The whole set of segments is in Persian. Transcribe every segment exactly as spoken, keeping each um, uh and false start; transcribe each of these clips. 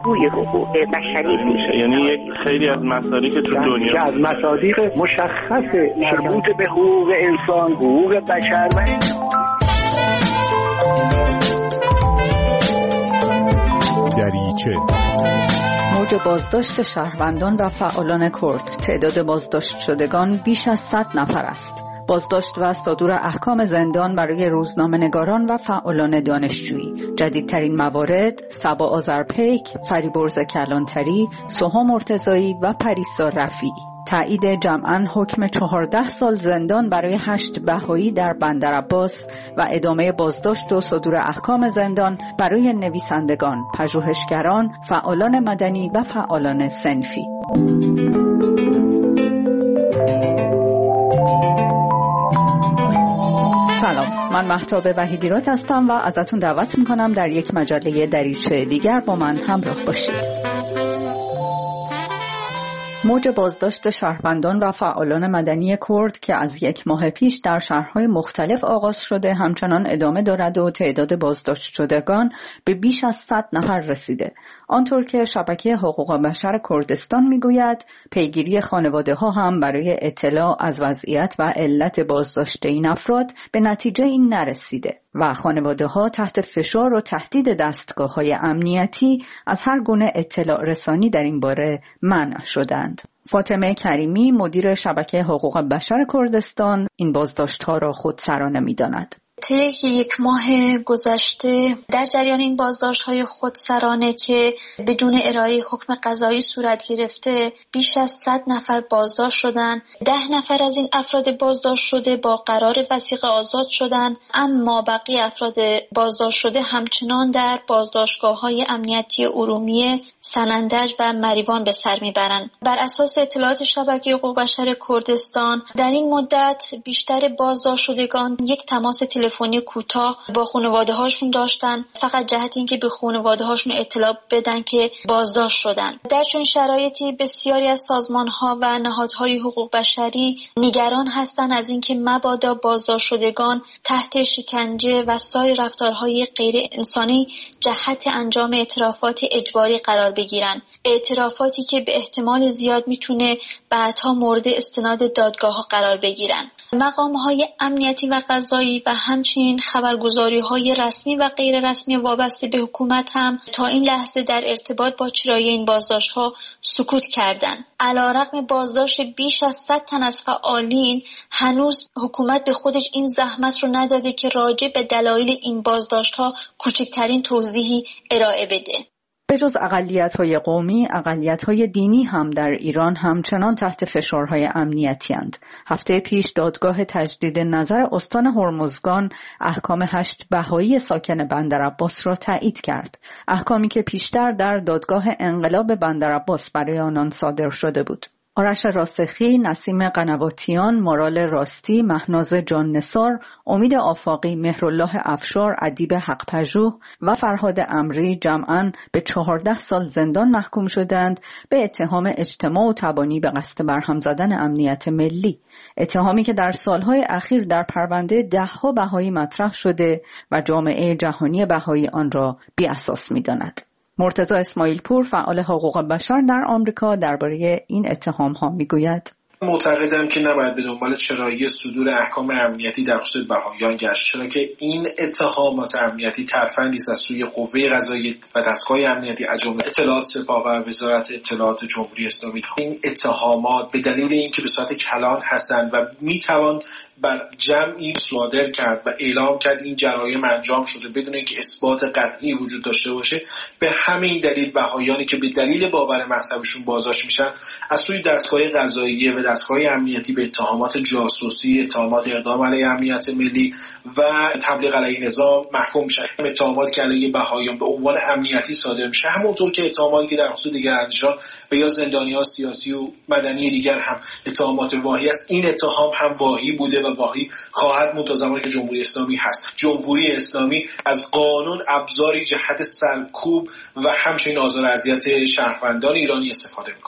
بازگوی حقوق بشری میشه. یعنی یک خیلی از مصادیق که تو دنیا که از مصادیق مشخص مربوط به حقوق انسان، حقوق بشر و دریچه. موج بازداشت شهروندان و فعالان کرد. تعداد بازداشت شدگان بیش از صد نفر است. بازداشت و صدور احکام زندان برای روزنامه‌نگاران و فعالان دانشجویی. جدیدترین موارد: صبا آذرپیک، فریبرز کلانتری، سوها مرتضایی و پریسا رفیعی. تایید جمعاً حکم چهارده سال زندان برای هشت بهایی در بندرعباس و ادامه بازداشت و صدور احکام زندان برای نویسندگان، پژوهشگران، فعالان مدنی و فعالان صنفی. سلام، من مهتاب وحیدیراد هستم و ازتون دعوت میکنم در یک مجله دریچه دیگر با من همراه باشید. موج بازداشت شهروندان و فعالان مدنی کرد که از یک ماه پیش در شهرهای مختلف آغاز شده همچنان ادامه دارد و تعداد بازداشت شدگان به بیش از صد نفر رسیده. آنطور که شبکه حقوق بشر کردستان میگوید، پیگیری خانواده ها هم برای اطلاع از وضعیت و علت بازداشت این افراد به نتیجه این نرسیده و خانواده ها تحت فشار و تهدید دستگاه های امنیتی از هر گونه اطلاع رسانی در این باره منع شدند. فاطمه کریمی، مدیر شبکه حقوق بشر کردستان، این بازداشت ها را خودسرانه می‌داند. طی یک ماه گذشته در جریان این بازداشت‌های خودسرانه که بدون ارائه حکم قضایی صورت گرفته بیش از صد نفر بازداشت شدند. ده نفر از این افراد بازداشت شده با قرار وثیقه آزاد شدند، اما بقیه افراد بازداشت شده همچنان در بازداشتگاه‌های امنیتی ارومیه، سنندج و مریوان به سر میبرند. بر اساس اطلاعات شبکه حقوق بشر کردستان در این مدت بیشتر بازداشت شدگان یک تماس تلفنی کوتاه با خانواده هاشون داشتن، فقط جهت اینکه به خانواده هاشون اطلاع بدن که بازداشت شدن. در چون شرایطی بسیاری از سازمان ها و نهادهای حقوق بشری نگران هستند از اینکه مبادا بازداشت شدگان تحت شکنجه و سایر رفتارهای غیر انسانی جهت انجام اعترافات اجباری قرار بگیرن، اعترافاتی که به احتمال زیاد میتونه بعدها مورد استناد دادگاه ها قرار بگیرن. مقام های امنیتی و قضایی و همچنین خبرگزاری‌های رسمی و غیر رسمی وابسته به حکومت هم تا این لحظه در ارتباط با چرایی این بازداشت‌ها سکوت کردند. علیرغم بازداشت بیش از صد تن از فعالین، هنوز حکومت به خودش این زحمت رو نداده که راجع به دلایل این بازداشت‌ها کوچکترین توضیحی ارائه بده. به جز اقلیت‌های قومی، اقلیت‌های دینی هم در ایران همچنان تحت فشارهای امنیتی اند. هفته پیش دادگاه تجدید نظر استان هرمزگان احکام هشت بهایی ساکن بندرعباس را تایید کرد. احکامی که پیشتر در دادگاه انقلاب بندرعباس برای آنان صادر شده بود. آرش راسخی، نسیم قنواتیان، مارال راستی، مهناز جان نثار، امید آفاقی، مهرالله افشار، ادیب حق‌پژوه و فرهاد امری جمعاً به چهارده سال زندان محکوم شدند به اتهام اجتماع و تبانی به قصد برهم زدن امنیت ملی. اتهامی که در سالهای اخیر در پرونده ده‌ها بهایی مطرح شده و جامعه جهانی بهایی آن را بی‌اساس می‌داند. مرتضی اسماعیل پور، فعال حقوق بشر در آمریکا، درباره این اتهام‌ها میگوید: معتقدم که نباید به دنبال چرایی صدور احکام امنیتی در خصوص بهاییان گشت، چرا که این اتهامات امنیتی ترفندی است از سوی قوه قضاییه و دستگاه امنیتی از جمله اطلاعات سپاه و وزارت اطلاعات جمهوری اسلامی. این اتهامات به دلیل اینکه به صورت کلان هستند و میتوان بر جمعی صادر کرد و اعلام کرد این جرایم انجام شده بدون اینکه اثبات قطعی وجود داشته باشه، به همین دلیل بهاییانی که به دلیل باور مذهبشون بازداشت میشن از سوی دستگاه قضاییه و دستگاه امنیتی به اتهامات جاسوسی، اتهامات اقدام علیه امنیت ملی و تبلیغ علیه نظام محکوم میشن. اتهاماتی که علیه بهاییان به عنوان امنیتی صادر میشه، همونطور که اتهاماتی که در خصوص دیگر اندیشان و یا زندانیان سیاسی و مدنی دیگر هم اتهامات واهی است، این اتهام هم واهی بوده و واهی خواهد بود تا زمانی که جمهوری اسلامی هست. جمهوری اسلامی از قانون ابزاری جهت سرکوب و همچنین آزار و اذیت شهروندان ایرانی استفاده میکنه.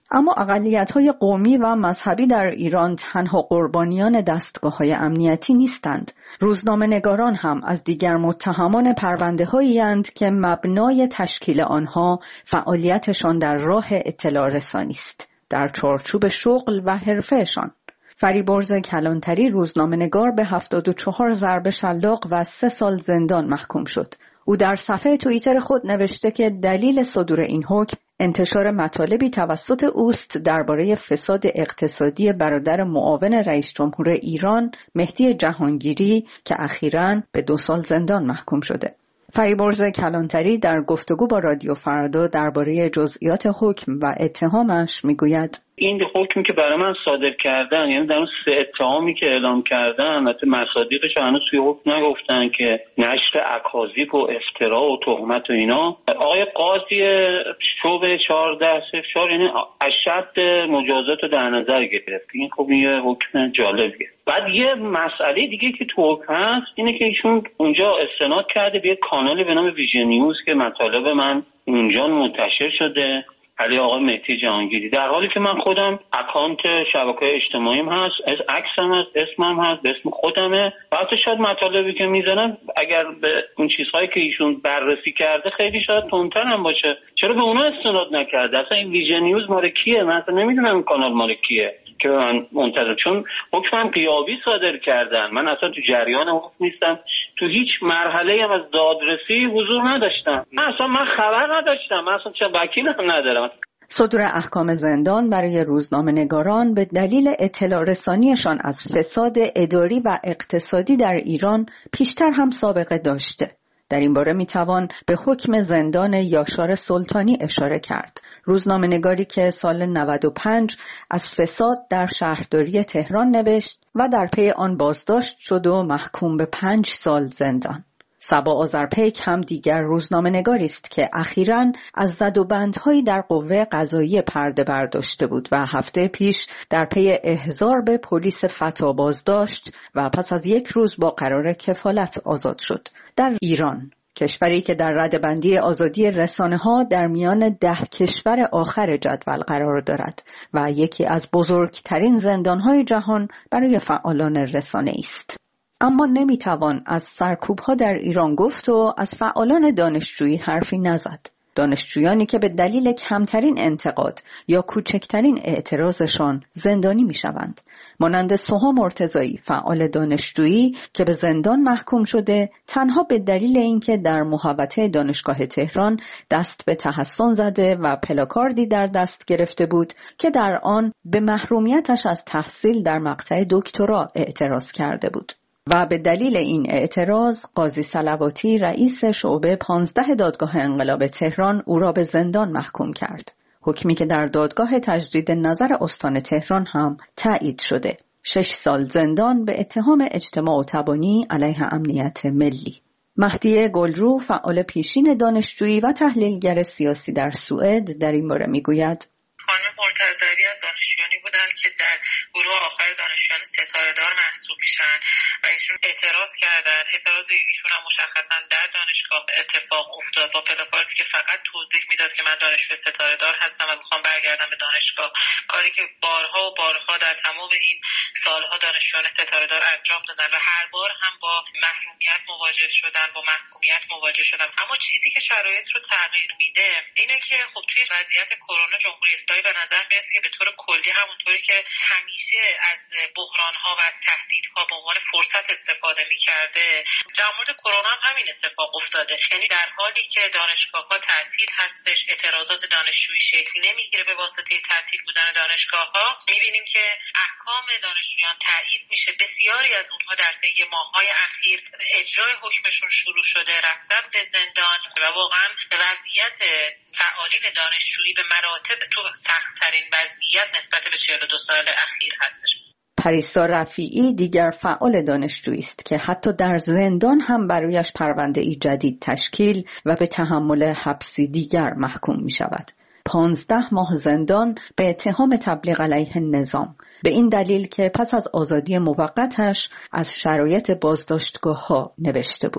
اما اقلیت‌های قومی و مذهبی در ایران تنها قربانیان دستگاه‌های امنیتی نیستند. روزنامه‌نگاران هم از دیگر متهمان پرونده‌هایی اند که مبنای تشکیل آنها فعالیتشان در راه اطلاع رسانی است، در چارچوب شغل و حرفه‌شان. فریبرز کلانتری روزنامه‌نگار به هفتاد و چهار ضرب شلاق و سه سال زندان محکوم شد. او در صفحه توییتر خود نوشته که دلیل صدور این حکم انتشار مطالبی توسط اوست درباره فساد اقتصادی برادر معاون رئیس جمهور ایران مهدی جهانگیری که اخیراً به دو سال زندان محکوم شده. فریبرز کلانتری در گفتگو با رادیو فردا درباره جزئیات حکم و اتهامش میگوید: این حکمی که برای من صادر کردن، یعنی در اون سه اتهامی که اعلام کردن، البته مصادیقش هنوز توی حکم نگفتن که نشر اکاذیب و افترا و تهمت و اینا، آقای قاضی شعبه چهارده صفر چهار یعنی اشد مجازات رو در نظر گرفت. این خب یه حکم جالبیه. بعد یه مسئله دیگه که تو حکم هست اینه که ایشون اونجا استناد کرده به یه کانال به نام ویژن نیوز که مطالب من اونجا منتشر شده علی آقای مهدی جهانگیری، در حالی که من خودم اکانت شبکه‌های اجتماعیم هست، از عکسم هست، اسمم هست، به اسم خودمه. البته شاید مطالبی که میزنم اگر به اون چیزهایی که ایشون بررسی کرده خیلی شاید تندتر هم باشه، چرا به اونا استناد نکرده؟ اصلا این ویژن نیوز مال کیه؟ من اصلا نمیدونم این کانال مال کیه که من منتظر، چون حکمم غیابی صادر کردن. من اصلا تو جریان حکم نیستم، تو هیچ مرحله هم از دادرسی حضور نداشتم. من اصلا من خبر نداشتم، من اصلا چه وکیل هم ندارم. صدور احکام زندان برای روزنامه‌نگاران به دلیل اطلاع رسانیشان از فساد اداری و اقتصادی در ایران پیشتر هم سابقه داشته. در این باره میتوان به حکم زندان یاشار سلطانی اشاره کرد. روزنامه‌نگاری که سال نود و پنج از فساد در شهرداری تهران نوشت و در پی آن بازداشت شد و محکوم به پنج سال زندان. صبا آذرپیک هم دیگر روزنامه‌نگاری است که اخیراً از زدوبندهایی در قوه قضاییه پرده برداشته بود و هفته پیش در پی احضار به پلیس فتا بازداشت و پس از یک روز با قرار کفالت آزاد شد. در ایران، کشوری که در ردبندی آزادی رسانه‌ها در میان ده کشور آخر جدول قرار دارد و یکی از بزرگترین زندان‌های جهان برای فعالان رسانه است. اما نمیتوان از سرکوب‌ها در ایران گفت و از فعالان دانشجویی حرفی نزد. دانشجویانی که به دلیل کمترین انتقاد یا کوچکترین اعتراضشان زندانی میشوند، مانند سوها مرتضایی فعال دانشجویی که به زندان محکوم شده تنها به دلیل اینکه در محوطه دانشگاه تهران دست به تحصن زده و پلاکاردی در دست گرفته بود که در آن به محرومیتش از تحصیل در مقطع دکترا اعتراض کرده بود. و به دلیل این اعتراض قاضی صلواتی رئیس شعبه پانزده دادگاه انقلاب تهران او را به زندان محکوم کرد. حکمی که در دادگاه تجدید نظر استان تهران هم تایید شده. شش سال زندان به اتهام اجتماع و تبانی علیه امنیت ملی. مهدی گلرو فعال پیشین دانشجویی و تحلیلگر سیاسی در سوئد در این باره میگوید: خانم مرتضوی از دانشجویانی بودند که در گروه آخر دانشجویان ستاره‌دار محسوب میشن و ایشون اعتراض کردن. اعتراض ایشون هم مشخصا در دانشگاه اتفاق افتاد با پلاکاردی که فقط توضیح میداد که من دانشجو ستاره‌دار هستم و میخوام برگردم به دانشگاه، کاری که بارها و بارها در تمام این سالها دانشجویان ستاره‌دار انجام دادن و هر بار هم با محرومیت مواجه شدن، با محکومیت مواجه شدن. اما چیزی که شرایط رو تغییر میده اینه که خب توی وضعیت کرونا جمهوری اسلامی به نظر میاد که به طور کلی همونطوری که همیشه از بحران‌ها و از تهدیدها به عنوان فرصت استفاده می‌کرده، در مورد کرونا هم همین اتفاق افتاده. یعنی در حالی که دانشگاه‌ها تعطیل هستش، اعتراضات دانشجویی شکل نمیگیره به واسطه تعطیل بودن دانشگاه‌ها، می‌بینیم که احکام دانشجویان تایید میشه. بسیاری از اونها در طی ماه‌های اخیر اجرای حکمشون شروع شده، رفتن به زندان و واقعا وضعیت فعالین دانشجویی به مراتب تو سخت‌ترین وضعیت نسبت به چهل و دو سال اخیر هستش. پریسا رفیعی دیگر فعال دانشجویی است که حتی در زندان هم برایش پرونده‌ای جدید تشکیل و به تحمل حبسی دیگر محکوم می شود. پانزده ماه زندان به اتهام تبلیغ علیه نظام، به این دلیل که پس از آزادی موقتش از شرایط بازداشتگاه‌ها نوشته بود.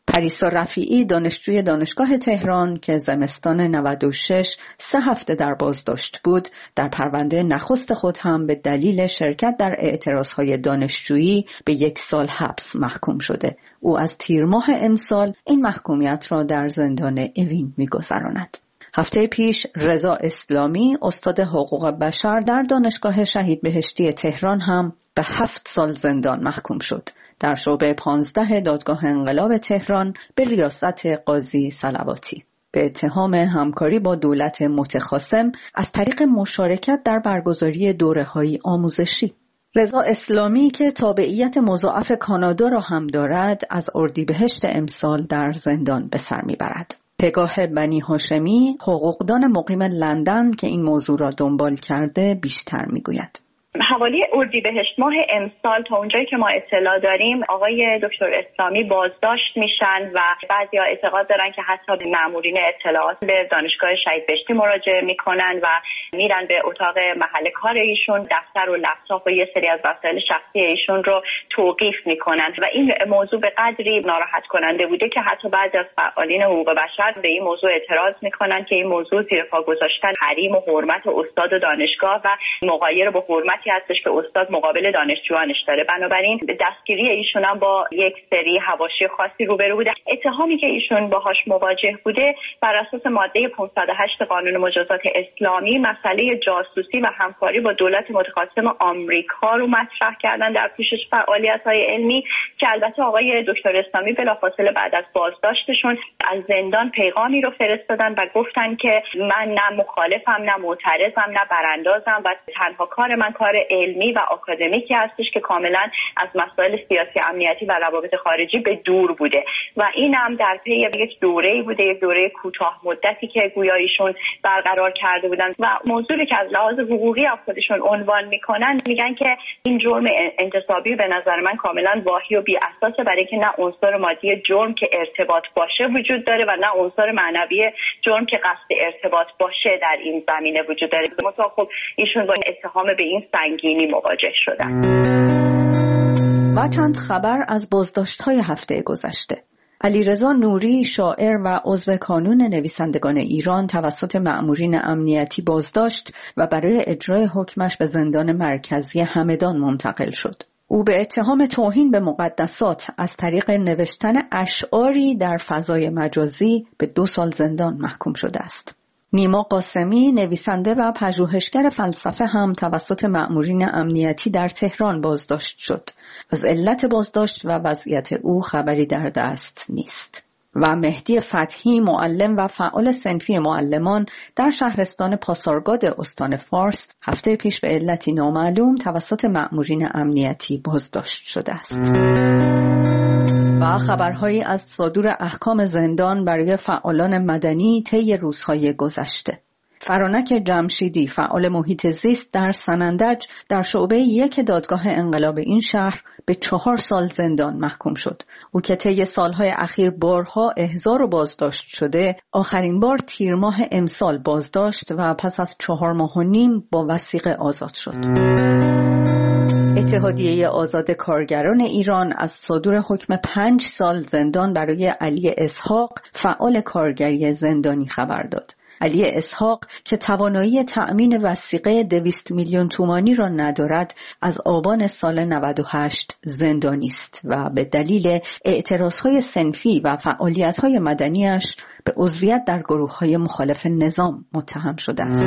پریسا رفیعی دانشجوی دانشگاه تهران که زمستان نود و شش سه هفته در بازداشت بود، در پرونده نخست خود هم به دلیل شرکت در اعتراضهای دانشجویی به یک سال حبس محکوم شده. او از تیر ماه امسال این محکومیت را در زندان اوین می‌گذراند. هفته پیش رضا اسلامی استاد حقوق بشر در دانشگاه شهید بهشتی تهران هم به هفت سال زندان محکوم شد. در شعبه پانزده دادگاه انقلاب تهران به ریاست قاضی صلواتی به اتهام همکاری با دولت متخاصم از طریق مشارکت در برگزاری دوره‌های آموزشی. رضا اسلامی که تابعیت مضاعف کانادا را هم دارد، از اردیبهشت امسال در زندان به سر میبرد. پگاه بنی هاشمی، حقوقدان مقیم لندن که این موضوع را دنبال کرده، بیشتر میگوید. حوالی اردیبهشت ماه امسال تا اونجایی که ما اطلاع داریم آقای دکتر اسلامی بازداشت میشن و بعضیا اعتقاد دارن که حتی مامورین اطلاعات به دانشگاه شهید بهشتی مراجعه میکنن و میرن به اتاق محل کار ایشون، دفتر و لپتاپ و یه سری از وسایل شخصی ایشون رو توقیف میکنن و این موضوع به قدری ناراحت کننده بوده که حتی بعضی از فعالین حقوق بشر به این موضوع اعتراض میکنن که این موضوع زیر پا گذاشتن حریم و حرمت استاد و دانشگاه و مغایر با حرمت هستش که استاد مقابل دانشجوانش داره. بنابراین دستگیری ایشون هم با یک سری حواشی خاصی روبرو بوده. اتهامی که ایشون باهاش مواجه بوده بر اساس ماده پانصد و هشت قانون مجازات اسلامی مسئله جاسوسی و همکاری با دولت متخاصم آمریکا رو مطرح کردن در پوشش فعالیت‌های علمی که البته آقای دکتر اسلامی بلافاصله بعد از بازداشتشون از زندان پیغامی رو فرستادن و گفتن که من نه مخالفم نه معترضم نه براندازم و تنها کار من کار علمی و آکادمیکی هستش که کاملا از مسائل سیاسی امنیتی و روابط خارجی به دور بوده و این هم در پی یک دوره‌ای بوده، یک دوره کوتاه مدتی که گویا ایشون برقرار کرده بودن و موضوعی که از لحاظ حقوقی از خودشون عنوان میکنن میگن که این جرم انتصابی به نظر من کاملا واهی و بی اساسه، برای که نه عنصر مادی جرم که ارتباط باشه وجود داره و نه عنصر معنوی جرم که قصد ارتباط باشه در این زمینه وجود داره. مثلا خب ایشون با اتهام به این سنگینی مواجه شدن. و چند خبر از بازداشت‌های هفته گذشته. علیرضا نوری، شاعر و عضو کانون نویسندگان ایران، توسط مأمورین امنیتی بازداشت و برای اجرای حکمش به زندان مرکزی همدان منتقل شد. او به اتهام توهین به مقدسات از طریق نوشتن اشعاری در فضای مجازی به دو سال زندان محکوم شده است. نیما قاسمی، نویسنده و پژوهشگر فلسفه، هم توسط مأمورین امنیتی در تهران بازداشت شد. از علت بازداشت و وضعیت او خبری در دست نیست. و مهدی فتحی، معلم و فعال صنفی معلمان در شهرستان پاسارگاد استان فارس، هفته پیش به علتی نامعلوم توسط مأمورین امنیتی بازداشت شده است. و خبرهایی از صدور احکام زندان برای فعالان مدنی طی روزهای گذشته. فرانک جمشیدی، فعال محیط زیست در سنندج، در شعبه یک دادگاه انقلاب این شهر به چهار سال زندان محکوم شد. او که طی سالهای اخیر بارها احضار و بازداشت شده، آخرین بار تیر ماه امسال بازداشت و پس از چهار ماه و نیم با وثیقه آزاد شد. اتحادیه آزاد کارگران ایران از صدور حکم پنج سال زندان برای علی اسحاق، فعال کارگری زندانی، خبر داد. علی اسحاق که توانایی تأمین وثیقه دویست میلیون تومانی را ندارد، از آبان سال نود و هشت زندانی است و به دلیل اعتراضهای صنفی و فعالیت‌های مدنیش به عضویت در گروه‌های مخالف نظام متهم شده است.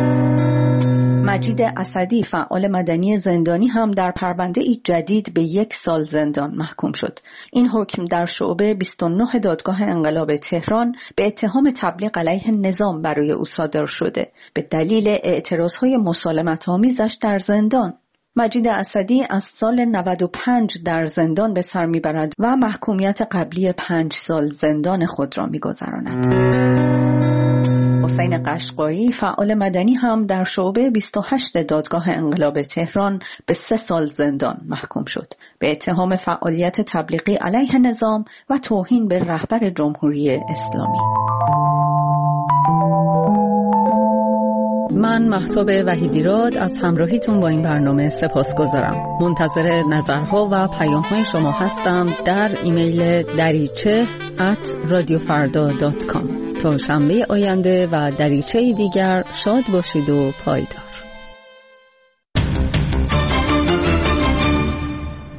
مجید اسدی، فعال مدنی زندانی، هم در پرونده جدید به یک سال زندان محکوم شد. این حکم در شعبه بیست و نه دادگاه انقلاب تهران به اتهام تبلیغ علیه نظام برای او صادر شده به دلیل اعتراضهای مسالمت‌آمیزش در زندان. مجید اسدی از سال نود و پنج در زندان به سر میبرد و محکومیت قبلی پنج سال زندان خود را میگذراند. حسین قشقایی، فعال مدنی، هم در شعبه بیست و هشت دادگاه انقلاب تهران به سه سال زندان محکوم شد به اتهام فعالیت تبلیغی علیه نظام و توهین به رهبر جمهوری اسلامی. من مهتاب وحیدیراد از همراهیتون با این برنامه سپاسگزارم. منتظر نظرها و پیام‌های شما هستم در ایمیل دریچه ات رادیو فردا دات کام. تا شنبه آینده و دریچه دیگر شاد باشید و پایدار.